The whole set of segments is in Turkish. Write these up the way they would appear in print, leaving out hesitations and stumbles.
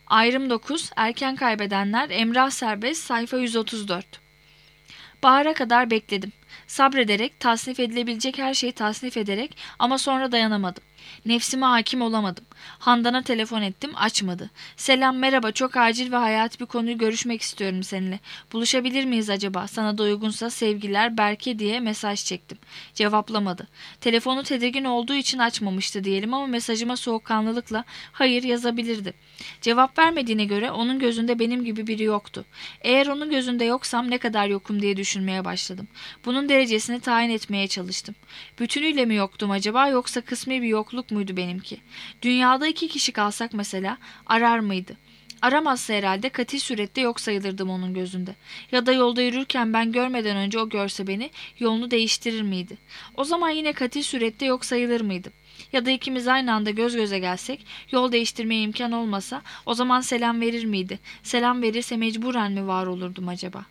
Ayrım 9, erken kaybedenler, Emrah Serbest, sayfa 134. Bahara kadar bekledim. Sabrederek, tasnif edilebilecek her şeyi tasnif ederek ama sonra dayanamadım. Nefsime hakim olamadım. Handan'a telefon ettim, açmadı. Selam, merhaba, çok acil ve hayati bir konuyu görüşmek istiyorum seninle. Buluşabilir miyiz acaba? Sana da uygunsa sevgiler Berke diye mesaj çektim. Cevaplamadı. Telefonu tedirgin olduğu için açmamıştı diyelim ama mesajıma soğukkanlılıkla hayır yazabilirdi. Cevap vermediğine göre onun gözünde benim gibi biri yoktu. Eğer onun gözünde yoksam ne kadar yokum diye düşünmeye başladım. Bunun derecesini tayin etmeye çalıştım. Bütünüyle mi yoktum acaba yoksa kısmi bir yokluk muydu benimki? Dünyada 2 kişi kalsak mesela arar mıydı? Aramazsa herhalde katil surette yok sayılırdım onun gözünde. Ya da yolda yürürken ben görmeden önce o görse beni yolunu değiştirir miydi? O zaman yine katil surette yok sayılır mıydım? Ya da ikimiz aynı anda göz göze gelsek, yol değiştirmeye imkan olmasa o zaman selam verir miydi? Selam verirse mecburen mi var olurdum acaba?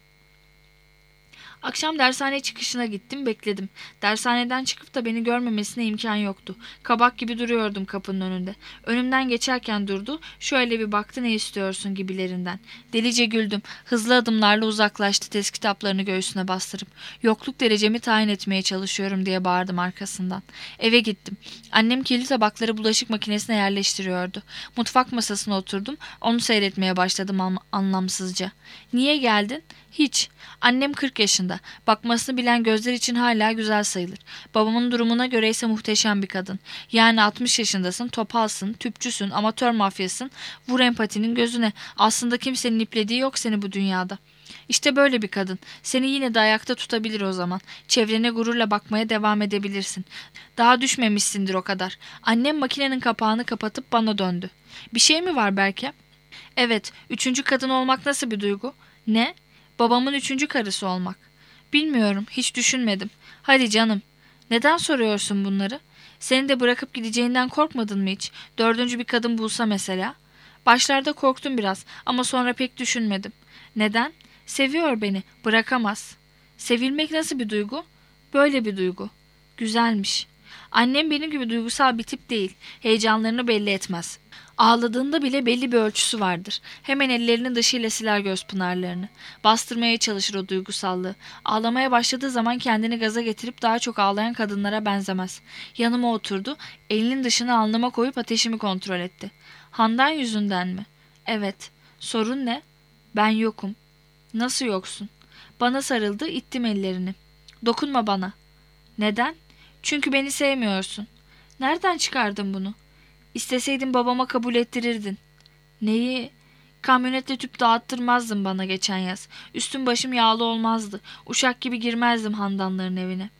Akşam dershane çıkışına gittim, bekledim. Dershaneden çıkıp da beni görmemesine imkan yoktu. Kabak gibi duruyordum kapının önünde. Önümden geçerken durdu, şöyle bir baktı ne istiyorsun gibilerinden. Delice güldüm. Hızlı adımlarla uzaklaştı test kitaplarını göğsüne bastırıp. Yokluk derecemi tayin etmeye çalışıyorum diye bağırdım arkasından. Eve gittim. Annem kirli tabakları bulaşık makinesine yerleştiriyordu. Mutfak masasına oturdum, onu seyretmeye başladım anlamsızca. Niye geldin? Hiç. Annem 40 yaşında. Bakmasını bilen gözler için hala güzel sayılır. Babamın durumuna göre ise muhteşem bir kadın. Yani 60 yaşındasın, topalsın, tüpçüsün, amatör mafyasın. Vur empatinin gözüne. Aslında kimsenin iplediği yok seni bu dünyada. İşte böyle bir kadın. Seni yine de ayakta tutabilir o zaman. Çevrene gururla bakmaya devam edebilirsin. Daha düşmemişsindir o kadar. Annem makinenin kapağını kapatıp bana döndü. Bir şey mi var belki? Evet, 3. kadın olmak nasıl bir duygu? Ne? Babamın 3. karısı olmak. Bilmiyorum, hiç düşünmedim. Hadi canım. Neden soruyorsun bunları? Seni de bırakıp gideceğinden korkmadın mı hiç? 4. bir kadın bulsa mesela. Başlarda korktum biraz ama sonra pek düşünmedim. Neden? Seviyor beni, bırakamaz. Sevilmek nasıl bir duygu? Böyle bir duygu. Güzelmiş. Annem benim gibi duygusal bir tip değil. Heyecanlarını belli etmez. Ağladığında bile belli bir ölçüsü vardır. Hemen ellerinin dışıyla siler göz pınarlarını. Bastırmaya çalışır o duygusallığı. Ağlamaya başladığı zaman kendini gaza getirip daha çok ağlayan kadınlara benzemez. Yanıma oturdu, elinin dışını alnıma koyup ateşimi kontrol etti. Handan yüzünden mi? Evet. Sorun ne? Ben yokum. Nasıl yoksun? Bana sarıldı, ittim ellerini. Dokunma bana. Neden? Çünkü beni sevmiyorsun. Nereden çıkardın bunu? İsteseydin babama kabul ettirirdin. Neyi? Kamyonetle tüp dağıttırmazdın bana geçen yaz. Üstüm başım yağlı olmazdı. Uşak gibi girmezdim Handanların evine.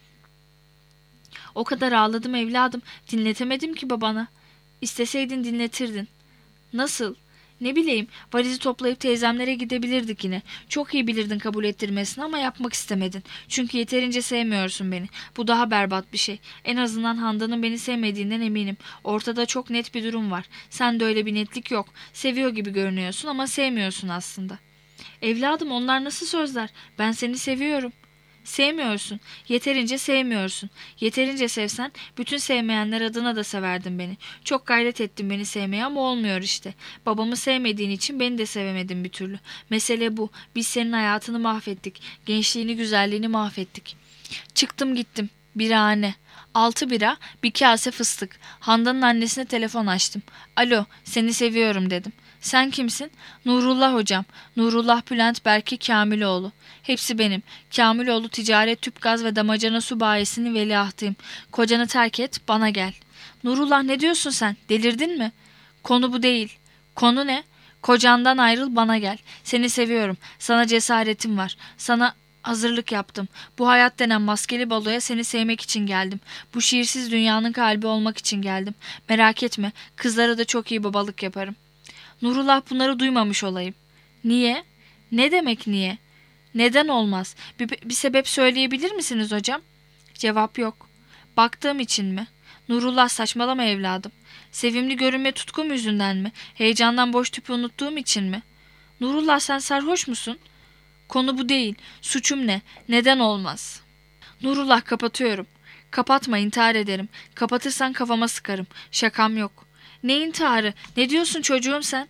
O kadar ağladım evladım. Dinletemedim ki babana. İsteseydin dinletirdin. Nasıl? Ne bileyim, valizi toplayıp teyzemlere gidebilirdik yine. Çok iyi bilirdin kabul ettirmesini ama yapmak istemedin. Çünkü yeterince sevmiyorsun beni. Bu daha berbat bir şey. En azından Handan'ın beni sevmediğinden eminim. Ortada çok net bir durum var. Sende öyle bir netlik yok. Seviyor gibi görünüyorsun ama sevmiyorsun aslında. Evladım onlar nasıl sözler? Ben seni seviyorum. Sevmiyorsun. Yeterince sevmiyorsun. Yeterince sevsen bütün sevmeyenler adına da severdin beni. Çok gayret ettim beni sevmeye ama olmuyor işte. Babamı sevmediğin için beni de sevemedin bir türlü. Mesele bu. Biz senin hayatını mahvettik. Gençliğini, güzelliğini mahvettik. Çıktım gittim. Birahane. 6 bira, bir kase fıstık. Handan'ın annesine telefon açtım. Alo, seni seviyorum dedim. Sen kimsin? Nurullah hocam. Nurullah Bülent Berke Kamiloğlu. Hepsi benim. Kamiloğlu Ticaret Tüpgaz ve Damacana Su Bayisi'nin veliahtıyım. Kocanı terk et, bana gel. Nurullah ne diyorsun sen? Delirdin mi? Konu bu değil. Konu ne? Kocandan ayrıl, bana gel. Seni seviyorum. Sana cesaretim var. Sana hazırlık yaptım. Bu hayat denen maskeli baloya seni sevmek için geldim. Bu şiirsiz dünyanın kalbi olmak için geldim. Merak etme, kızlara da çok iyi babalık yaparım. Nurullah bunları duymamış olayım. Niye? Ne demek niye? Neden olmaz? Bir sebep söyleyebilir misiniz hocam? Cevap yok. Baktığım için mi? Nurullah saçmalama evladım. Sevimli görünme tutkum yüzünden mi? Heyecandan boş tüpü unuttuğum için mi? Nurullah sen sarhoş musun? Konu bu değil. Suçum ne? Neden olmaz? Nurullah kapatıyorum. Kapatma intihar ederim. Kapatırsan kafama sıkarım. Şakam yok. Ne intiharı? Ne diyorsun çocuğum sen?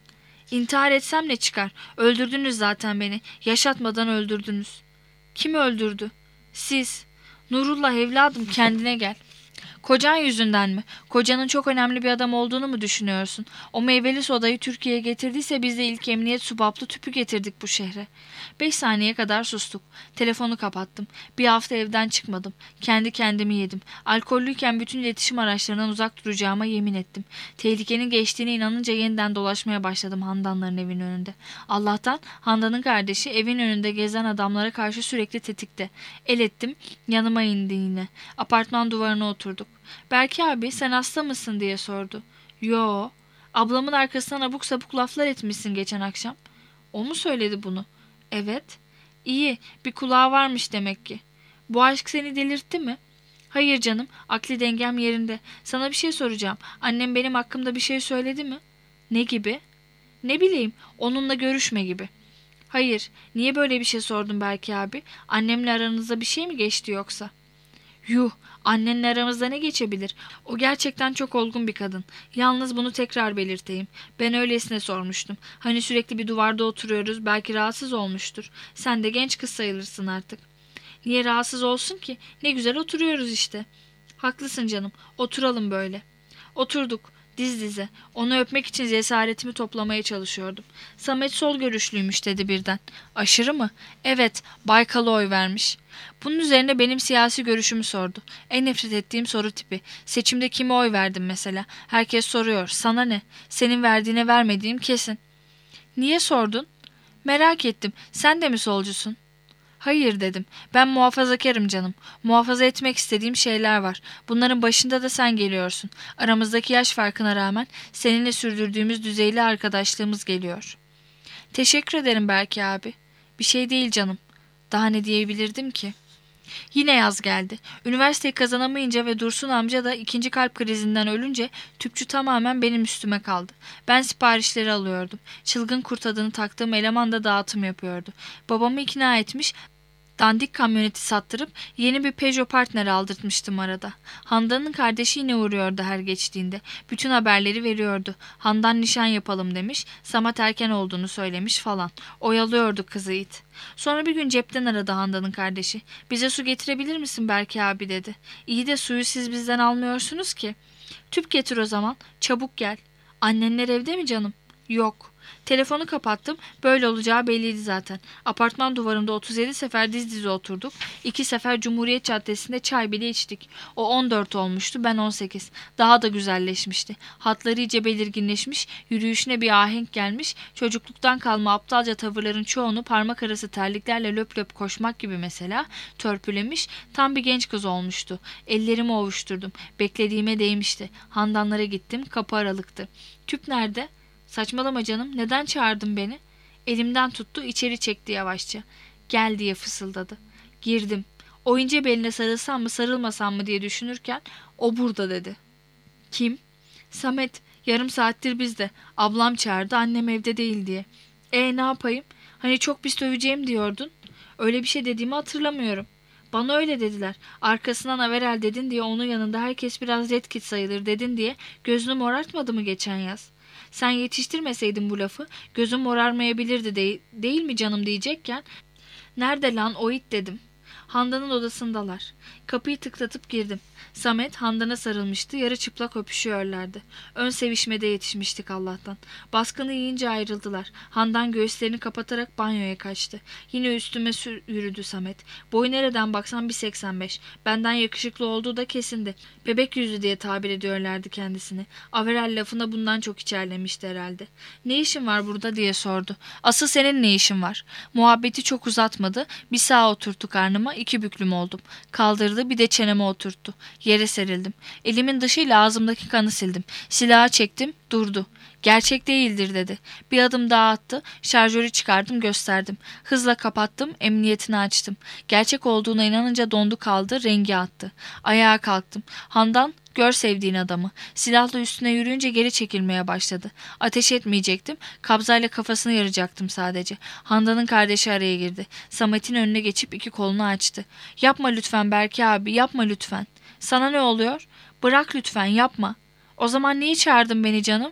İntihar etsem ne çıkar? Öldürdünüz zaten beni. Yaşatmadan öldürdünüz. Kim öldürdü? Siz. Nurullah evladım, kendine gel. Kocan yüzünden mi? Kocanın çok önemli bir adam olduğunu mu düşünüyorsun? O meyveli sodayı Türkiye'ye getirdiyse biz de ilk emniyet subaplı tüpü getirdik bu şehre. 5 saniye kadar sustuk. Telefonu kapattım. Bir hafta evden çıkmadım. Kendi kendimi yedim. Alkollüyken bütün iletişim araçlarından uzak duracağıma yemin ettim. Tehlikenin geçtiğine inanınca yeniden dolaşmaya başladım Handanların evinin önünde. Allah'tan Handan'ın kardeşi evin önünde gezen adamlara karşı sürekli tetikte. El ettim. Yanıma indi yine. Apartman duvarına oturduk. Berke abi, sen hasta mısın diye sordu. Yo. Ablamın arkasından abuk sabuk laflar etmişsin geçen akşam. O mu söyledi bunu? Evet. İyi, bir kulağı varmış demek ki. Bu aşk seni delirtti mi? Hayır canım, akli dengem yerinde. Sana bir şey soracağım. Annem benim hakkımda bir şey söyledi mi? Ne gibi? Ne bileyim, onunla görüşme gibi. Hayır, niye böyle bir şey sordun Berke abi? Annemle aranızda bir şey mi geçti yoksa? Yuh, annenle aramızda ne geçebilir? O gerçekten çok olgun bir kadın. Yalnız bunu tekrar belirteyim. Ben öylesine sormuştum. Hani sürekli bir duvarda oturuyoruz, belki rahatsız olmuştur. Sen de genç kız sayılırsın artık. Niye rahatsız olsun ki? Ne güzel oturuyoruz işte. Haklısın canım, oturalım böyle. Oturduk. Diz dize. Onu öpmek için cesaretimi toplamaya çalışıyordum. Samet sol görüşlüymüş dedi birden. Aşırı mı? Evet, Baykal'a oy vermiş. Bunun üzerine benim siyasi görüşümü sordu. En nefret ettiğim soru tipi. Seçimde kime oy verdim mesela? Herkes soruyor. Sana ne? Senin verdiğine vermediğim kesin. Niye sordun? Merak ettim. Sen de mi solcusun? Hayır dedim. Ben muhafazakarım canım. Muhafaza etmek istediğim şeyler var. Bunların başında da sen geliyorsun. Aramızdaki yaş farkına rağmen seninle sürdürdüğümüz düzeyli arkadaşlığımız geliyor. Teşekkür ederim Berke abi. Bir şey değil canım. Daha ne diyebilirdim ki? Yine yaz geldi. Üniversiteyi kazanamayınca ve Dursun amca da ikinci kalp krizinden ölünce tüpçü tamamen benim üstüme kaldı. Ben siparişleri alıyordum. Çılgın kurt adını taktığım eleman da dağıtım yapıyordu. Babamı ikna etmiş, dandik kamyoneti sattırıp yeni bir Peugeot Partner aldırtmıştım arada. Handan'ın kardeşi yine uğruyordu her geçtiğinde. Bütün haberleri veriyordu. Handan nişan yapalım demiş, Samat erken olduğunu söylemiş falan. Oyalıyordu kızı it. Sonra bir gün cepten aradı Handan'ın kardeşi. Bize su getirebilir misin Berke abi dedi. İyi de suyu siz bizden almıyorsunuz ki. Tüp getir o zaman. Çabuk gel. Annenler evde mi canım? Yok. Telefonu kapattım. Böyle olacağı belliydi zaten. Apartman duvarında 37 sefer diz dize oturduk. 2 sefer Cumhuriyet Caddesi'nde çay bile içtik. O 14 olmuştu, ben 18. Daha da güzelleşmişti. Hatları iyice belirginleşmiş, yürüyüşüne bir ahenk gelmiş, çocukluktan kalma aptalca tavırların çoğunu parmak arası terliklerle löp löp koşmak gibi mesela törpülemiş, tam bir genç kız olmuştu. Ellerimi ovuşturdum. Beklediğime değmişti. Handanlara gittim, kapı aralıktı. Tüp nerede? Saçmalama canım, neden çağırdın beni? Elimden tuttu, içeri çekti yavaşça. Gel diye fısıldadı. Girdim. O ince beline sarılsam mı sarılmasam mı diye düşünürken o burada dedi. Kim? Samet. Yarım saattir bizde. Ablam çağırdı, annem evde değil diye. Ne yapayım? Hani çok pis döveceğim diyordun. Öyle bir şey dediğimi hatırlamıyorum. Bana öyle dediler. Arkasından Averel dedin diye onun yanında herkes biraz red kit sayılır dedin diye gözünü morartmadı mı geçen yaz? Sen yetiştirmeseydin bu lafı gözüm morarmayabilirdi değil mi canım diyecekken nerede lan o it dedim. Handan'ın odasındalar. Kapıyı tıklatıp girdim. Samet Handan'a sarılmıştı. Yarı çıplak öpüşüyorlardı. Ön sevişmede yetişmiştik Allah'tan. Baskını yiyince ayrıldılar. Handan göğüslerini kapatarak banyoya kaçtı. Yine üstüme yürüdü Samet. Boyu nereden baksan 1,85. Benden yakışıklı olduğu da kesindi. Bebek yüzlü diye tabir ediyorlardı kendisini. Averel lafına bundan çok içerlemişti herhalde. Ne işin var burada diye sordu. Asıl senin ne işin var? Muhabbeti çok uzatmadı. Bir sağa oturttu karnıma, 2 büklüm oldum. Kaldırdı, bir de çeneme oturttu. Yere serildim. Elimin dışıyla ağzımdaki kanı sildim. Silahı çektim, durdu. Gerçek değildir dedi. Bir adım daha attı. Şarjörü çıkardım, gösterdim. Hızla kapattım, emniyetini açtım. Gerçek olduğuna inanınca dondu kaldı, rengi attı. Ayağa kalktım. Handan, gör sevdiğin adamı. Silahla üstüne yürüyünce geri çekilmeye başladı. Ateş etmeyecektim. Kabzayla kafasını yaracaktım sadece. Handan'ın kardeşi araya girdi. Samet'in önüne geçip 2 kolunu açtı. Yapma lütfen Berke abi, yapma lütfen. Sana ne oluyor? Bırak lütfen, yapma. O zaman niye çağırdın beni canım?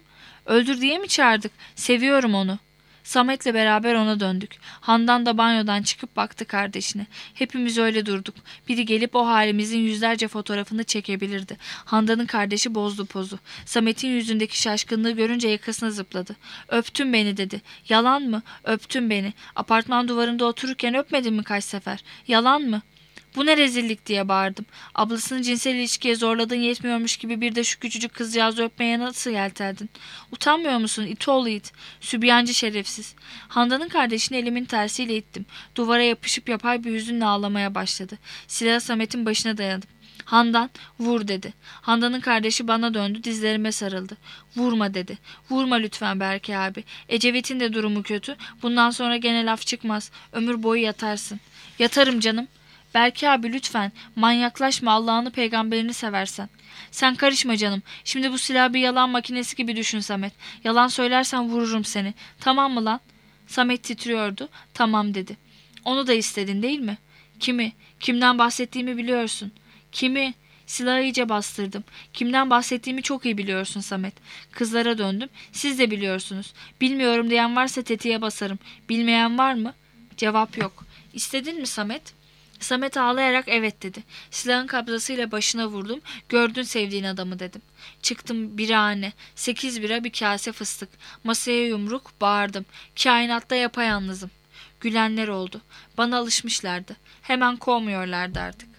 Öldür diye mi çağırdık? Seviyorum onu. Samet'le beraber ona döndük. Handan da banyodan çıkıp baktı kardeşine. Hepimiz öyle durduk. Biri gelip o halimizin yüzlerce fotoğrafını çekebilirdi. Handan'ın kardeşi bozdu pozu. Samet'in yüzündeki şaşkınlığı görünce yakasına zıpladı. Öptün beni dedi. Yalan mı? Öptün beni. Apartman duvarında otururken öpmedin mi kaç sefer? Yalan mı? Bu ne rezillik diye bağırdım. Ablasını cinsel ilişkiye zorladığın yetmiyormuş gibi bir de şu küçücük kızcağızı öpmeye nasıl yelterdin? Utanmıyor musun it oğlu it? Sübyancı şerefsiz. Handan'ın kardeşini elimin tersiyle ittim. Duvara yapışıp yapay bir hüzünle ağlamaya başladı. Silahı Samet'in başına dayadım. Handan vur dedi. Handan'ın kardeşi bana döndü, dizlerime sarıldı. Vurma dedi. Vurma lütfen Berke abi. Ecevit'in de durumu kötü. Bundan sonra gene laf çıkmaz. Ömür boyu yatarsın. Yatarım canım. Berke abi lütfen manyaklaşma, Allah'ını peygamberini seversen. Sen karışma canım. Şimdi bu silahı bir yalan makinesi gibi düşün Samet. Yalan söylersen vururum seni. Tamam mı lan? Samet titriyordu. Tamam dedi. Onu da istedin değil mi? Kimi? Kimden bahsettiğimi biliyorsun. Kimi? Silahı iyice bastırdım. Kimden bahsettiğimi çok iyi biliyorsun Samet. Kızlara döndüm. Siz de biliyorsunuz. Bilmiyorum diyen varsa tetiğe basarım. Bilmeyen var mı? Cevap yok. İstedin mi Samet? Samet ağlayarak evet dedi. Silahın kabzasıyla başına vurdum. Gördün sevdiğin adamı dedim. Çıktım birahane. 8 bira bir kase fıstık. Masaya yumruk bağırdım. Kainatta yapayalnızım. Gülenler oldu. Bana alışmışlardı. Hemen kovmuyorlardı artık.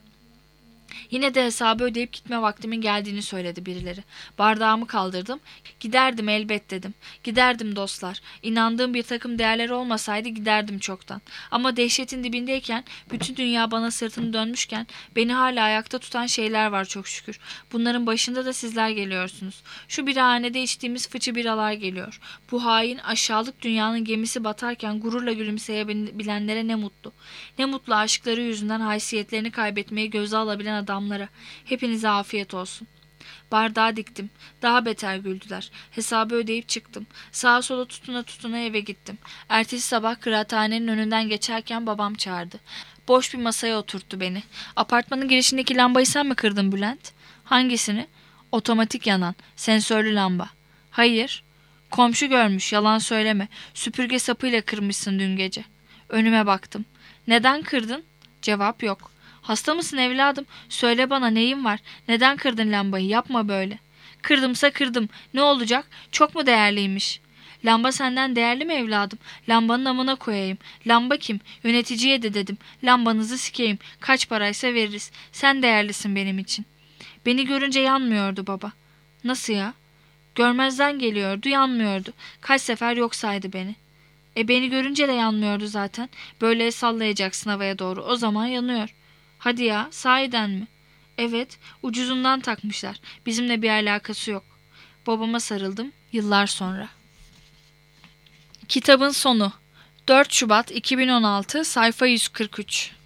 Yine de hesabı ödeyip gitme vaktimin geldiğini söyledi birileri. Bardağımı kaldırdım. Giderdim elbet dedim. Giderdim dostlar. İnandığım bir takım değerler olmasaydı giderdim çoktan. Ama dehşetin dibindeyken, bütün dünya bana sırtını dönmüşken beni hala ayakta tutan şeyler var çok şükür. Bunların başında da sizler geliyorsunuz. Şu birhanede içtiğimiz fıçı biralar geliyor. Bu hain aşağılık dünyanın gemisi batarken gururla gülümseyebilenlere ne mutlu. Ne mutlu aşkları yüzünden haysiyetlerini kaybetmeyi göze alabilen adamlara. Hepinize afiyet olsun. Bardağı diktim. Daha beter güldüler. Hesabı ödeyip çıktım. Sağa sola tutuna tutuna eve gittim. Ertesi sabah kıraathanenin önünden geçerken babam çağırdı. Boş bir masaya oturttu beni. Apartmanın girişindeki lambayı sen mi kırdın Bülent? Hangisini? Otomatik yanan, sensörlü lamba. Hayır. Komşu görmüş, yalan söyleme. Süpürge sapıyla kırmışsın dün gece. Önüme baktım. Neden kırdın? Cevap yok. Hasta mısın evladım? Söyle bana neyin var? Neden kırdın lambayı? Yapma böyle. Kırdımsa kırdım. Ne olacak? Çok mu değerliymiş? Lamba senden değerli mi evladım? Lambanın amına koyayım. Lamba kim? Yöneticiye de dedim. Lambanızı sikeyim. Kaç paraysa veririz. Sen değerlisin benim için. Beni görünce yanmıyordu baba. Nasıl ya? Görmezden geliyordu, yanmıyordu. Kaç sefer yok saydı beni. Beni görünce de yanmıyordu zaten. Böyle sallayacaksın havaya doğru. O zaman yanıyor. Hadi ya, sahiden mi? Evet, ucuzundan takmışlar. Bizimle bir alakası yok. Babama sarıldım, yıllar sonra. Kitabın sonu. 4 Şubat 2016, sayfa 143.